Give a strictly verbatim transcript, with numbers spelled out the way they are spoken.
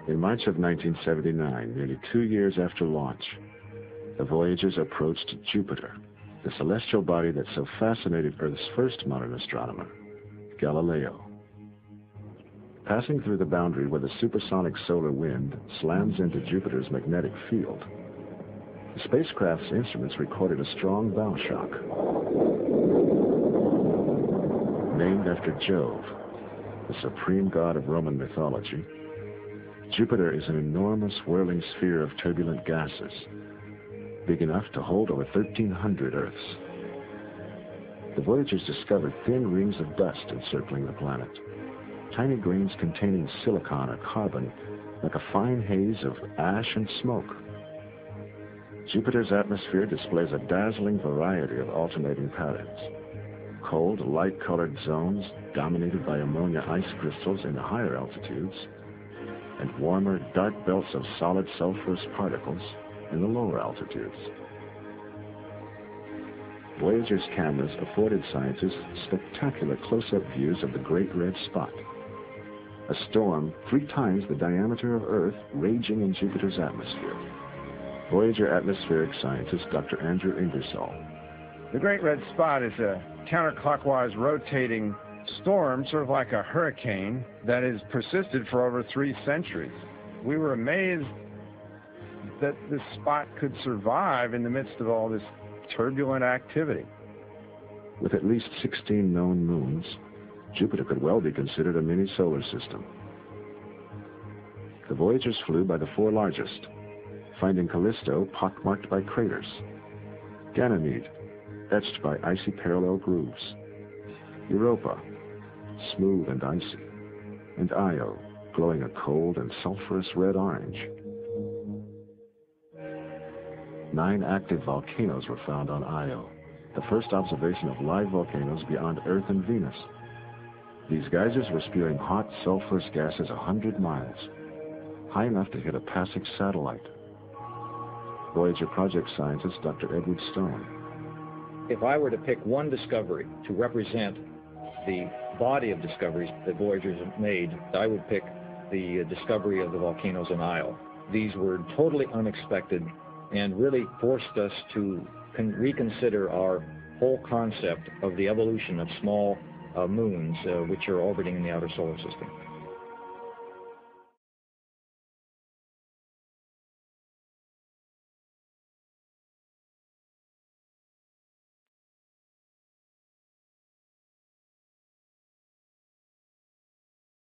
In March of nineteen seventy-nine, nearly two years after launch, the Voyagers approached Jupiter, the celestial body that so fascinated Earth's first modern astronomer, Galileo. Passing through the boundary where the supersonic solar wind slams into Jupiter's magnetic field, the spacecraft's instruments recorded a strong bow shock. Named after Jove, the supreme god of Roman mythology, Jupiter is an enormous whirling sphere of turbulent gases, big enough to hold over thirteen hundred Earths. The Voyagers discovered thin rings of dust encircling the planet, tiny grains containing silicon or carbon, like a fine haze of ash and smoke. Jupiter's atmosphere displays a dazzling variety of alternating patterns. Cold, light-colored zones dominated by ammonia ice crystals in the higher altitudes, and warmer, dark belts of solid sulfurous particles in the lower altitudes. Voyager's cameras afforded scientists spectacular close-up views of the Great Red Spot, a storm three times the diameter of Earth raging in Jupiter's atmosphere. Voyager atmospheric scientist Doctor Andrew Ingersoll. The Great Red Spot is a counterclockwise rotating storm, sort of like a hurricane, that has persisted for over three centuries. We were amazed that this spot could survive in the midst of all this turbulent activity. With at least sixteen known moons, Jupiter could well be considered a mini solar system. The Voyagers flew by the four largest, finding Callisto pockmarked by craters, Ganymede etched by icy parallel grooves, Europa smooth and icy, and Io glowing a cold and sulfurous red-orange. Nine active volcanoes were found on Io, the first observation of live volcanoes beyond Earth and Venus. These geysers were spewing hot, sulfurous gases a hundred miles, high enough to hit a passing satellite. Voyager project scientist Doctor Edward Stone. If I were to pick one discovery to represent the body of discoveries that Voyagers have made, I would pick the discovery of the volcanoes in Io. These were totally unexpected and really forced us to reconsider our whole concept of the evolution of small uh, moons uh, which are orbiting in the outer solar system.